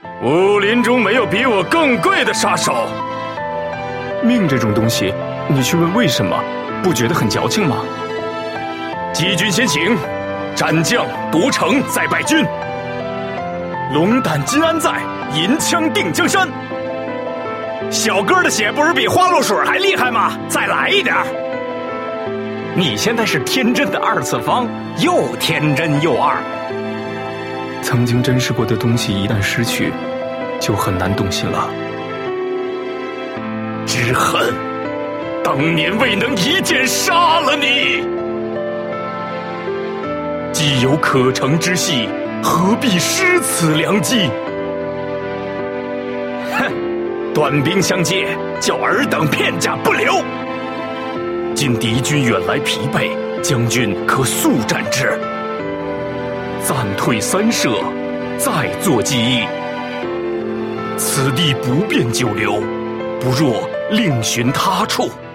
武林中没有比我更贵的杀手。 命这种东西，你去问为什么，不觉得很矫情吗？ 击军先行，斩将夺城再败军。龙胆金安在，银枪定江山。小哥的血不是比花露水还厉害吗？再来一点。 你现在是天真的二次方，又天真又二。 曾经珍视过的东西一旦失去，就很难动心了。 之恨，当年未能一剑杀了你。既有可乘之隙，何必失此良机？哼，短兵相接，叫尔等片甲不留。今敌军远来疲惫，将军可速战之。暂退三舍，再作计议。此地不便久留，不若另寻他处。